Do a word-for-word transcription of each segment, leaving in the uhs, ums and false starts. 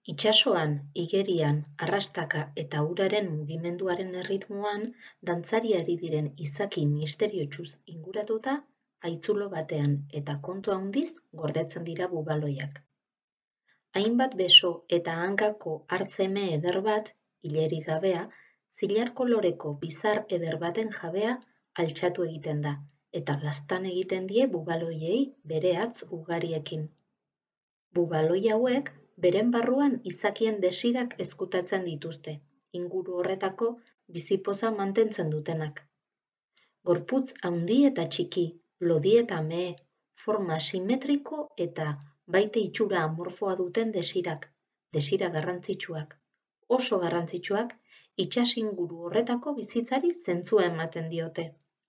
Itsasoan, igerian, arrastaka eta uraren mugimenduaren erritmoan dantzari ari diren izaki misteriotsuz inguratuta haitzulo batean eta kontu handiz gordetzen dira bubaloiak. Hainbat beso eta hankako hartz-eme eder bat, ilerik gabea, zilar koloreko bizar eder baten jabea altxatu egiten da, eta laztan egiten die bubaloiei bere hatz ugariekin. Bubaloi hauek beren barruan izakien desirak ezkutatzen dituzte, inguru horretako bizipoza mantentzen dutenak. Gorputz handi eta txiki, lodi eta mehe, forma simetriko eta baite itxura amorfoa duten desirak, desira garrantzitsuak. Oso garrantzitsuak, itsas inguru horretako bizitzari zentzua ematen diote.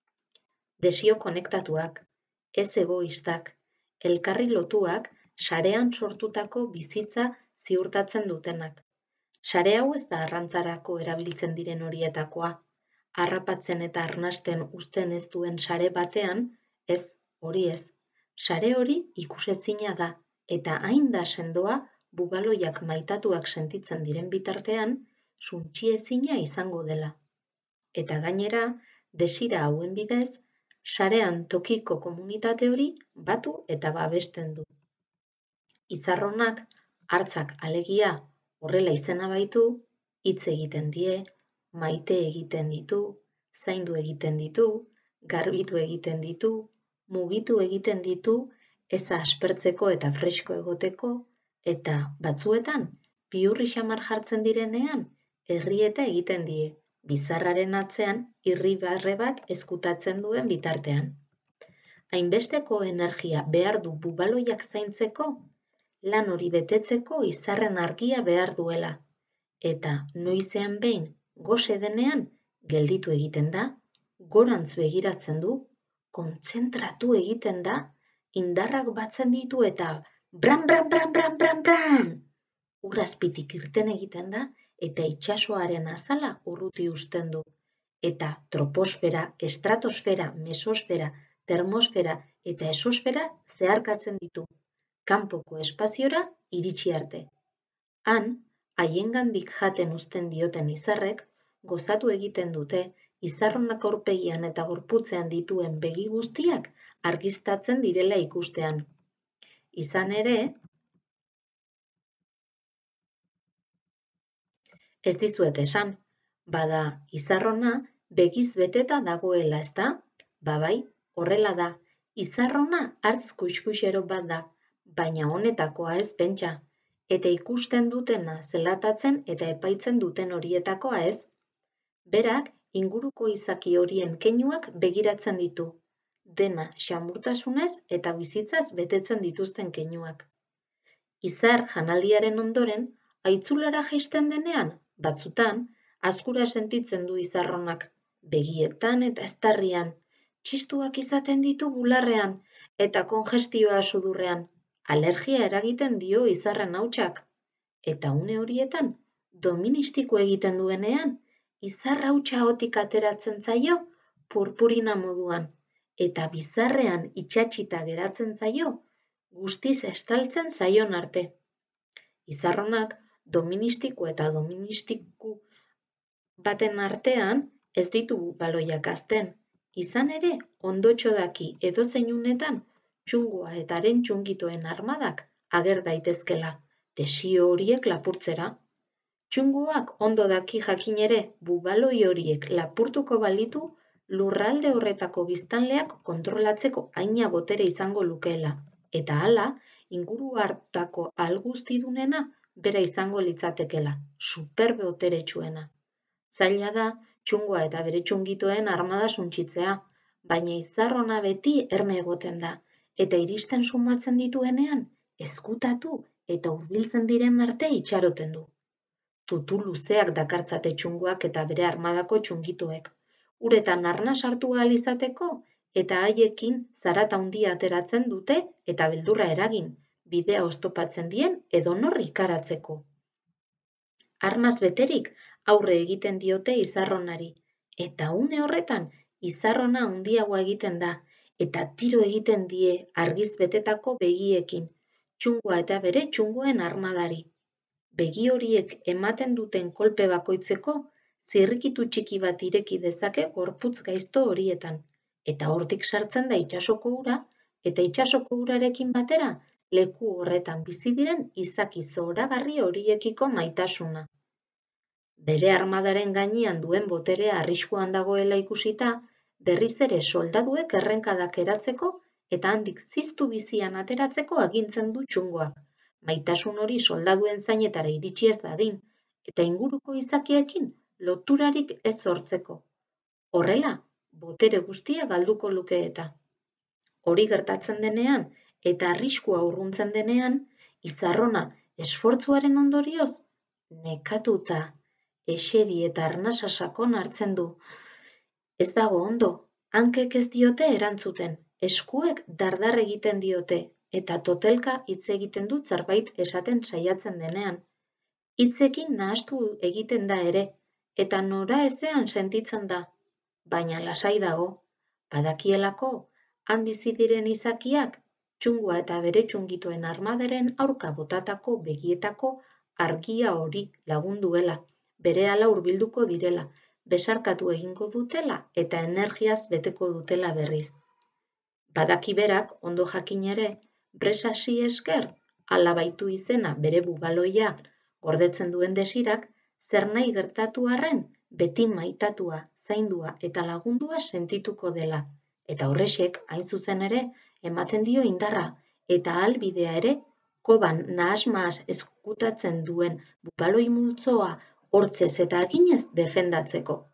Desio konektatuak, ez egoistak, elkarri lotuak, sarean sortutako bizitza ziurtatzen dutenak. Sare hau ez da arrantzarako erabiltzen diren horietakoa. Harrapatzen eta arnasten uzten ez duen sare batean, ez, hori ez. Sare hori ikusezina da, eta hain da sendoa bubaloiak maitatuak sentitzen diren bitartean, suntsiezina izango dela. Eta gainera, desira hauen bidez, sarean tokiko komunitate hori batu eta babesten du. Izarronak, hartzak alegia, horrela izena baitu, hitz egiten die, maite egiten ditu, zaindu egiten ditu, garbitu egiten ditu, mugitu egiten ditu, eza aspertzeko eta fresko egoteko, eta batzuetan, bihurri xamar jartzen direnean, errieta egiten die, bizarraren atzean irribarre bat ezkutatzen duen bitartean. Hainbesteko energia behar du bubaloiak zaintzeko, lan hori betetzeko izarren argia behar duela, eta noizean behin gose denean gelditu egiten da, gorantz begiratzen du, kontzentratu egiten da, indarrak batzen ditu eta bran, bran, bran, bran, bran, bran! Urrazpitik irten egiten da eta itsasoaren azala urruti uzten du. Eta troposfera, estratosfera, mesosfera, termosfera eta esosfera zeharkatzen ditu. Kanpoko espaziora iritsi arte. Han, haiengandik jaten uzten dioten izarrek, gozatu egiten dute izarronak aurpegian eta gorputzean dituen begi guztiak argiztatzen direla ikustean. Izan ere, ez dizuet esan, bada izarrona begiz beteta dagoela, ezta? Ba bai, horrela da. Izarrona hartz kuxkuxero bat da, baina honetakoa ez pentsa, eta ikusten dutena zelatatzen eta epaitzen duten horietakoa ez. Berak inguruko izaki horien keinuak begiratzen ditu, dena xamurtasunez eta bizitzaz betetzen dituzten keinuak. Izar janaldiaren ondoren, haitzulara jaisten denean, batzutan, azkura sentitzen du izarronak, begietan eta eztarrian, txistuak izaten ditu bularrean eta kongestioa sudurrean. Alergia eragiten dio izarren hautsak, eta une horietan, doministiko egiten duenean, izar hautsa ahotik ateratzen zaio purpurina moduan, eta bizarrean itsatsita geratzen zaio, guztiz estaltzen zaion arte. Izarronak doministiko eta doministiku baten artean ez ditu baloiak hazten, izan ere ondotxo daki edozein unetan txungoa eta haren txungitoen armadak ager daitezkela, desio horiek lapurtzera. Txungoak ondo daki jakin ere bubaloi horiek lapurtuko balitu lurralde horretako biztanleak kontrolatzeko haina botere izango lukeela, eta hala, inguru hartako alguztidunena bera izango litzatekela, superboteretsuena. Zaila da, txungoa eta bere txungitoen armada suntsitzea, baina izarrona beti erne egoten da, eta iristen sumatzen dituenean, ezkutatu eta hurbiltzen diren arte itxaroten du. Tutu luzeak dakartzate txungoak eta bere armadako txungituek, uretan arna sartu ahal izateko, eta haiekin zarata handia ateratzen dute eta beldurra eragin, bidea oztopatzen dien edonor ikaratzeko. Armaz beterik aurre egiten diote izarronari, eta une horretan izarrona handiagoa egiten da, eta tiro egiten die argiz betetako begiekin, txungoa eta bere txungoen armadari. Begi horiek ematen duten kolpe bakoitzeko zirrikitu txiki bat ireki dezake gorputz gaizto horietan, eta hortik sartzen da itsasoko ura, eta itsasoko urarekin batera leku horretan bizi diren izaki zoragarri horiekiko maitasuna. Bere armadaren gainean duen boterea arriskuan dagoela ikusita, berriz ere soldaduek errenkadak eratzeko eta handik ziztu bizian ateratzeko agintzen du txungoak, maitasun hori soldaduen zainetara iritsi ez dadin, eta inguruko izakiekin loturarik ez sortzeko. Horrela, botere guztia galduko luke eta. Hori gertatzen denean, eta arriskua urruntzen denean, izarrona esfortzuaren ondorioz, nekatuta, eseri eta arnasa sakon hartzen du. Ez dago ondo, hankek ez diote erantzuten, eskuek dardar egiten diote, eta totelka hitz egiten dut zerbait esaten saiatzen denean. Hitzekin nahastu egiten da ere, eta nora ezean sentitzen da, baina lasai dago, badakielako, han bizi diren izakiak, txungua eta bere txungituen armadaren aurka botatako begietako argia hori lagunduela, berehala hurbilduko direla, besarkatu egingo dutela eta energiaz beteko dutela berriz. Badaki berak, ondo jakin ere, Bresasi esker, hala baitu izena bere bugaloia gordetzen duen desirak, zer nahi gertatu arren, beti maitatua, zaindua eta lagundua sentituko dela, eta horrexek, hain zuzen ere, ematen dio indarra, eta ahalbidea ere, koban nahasmahas eskutatzen duen bukaloi multzoa hortzez eta aginez defendatzeko.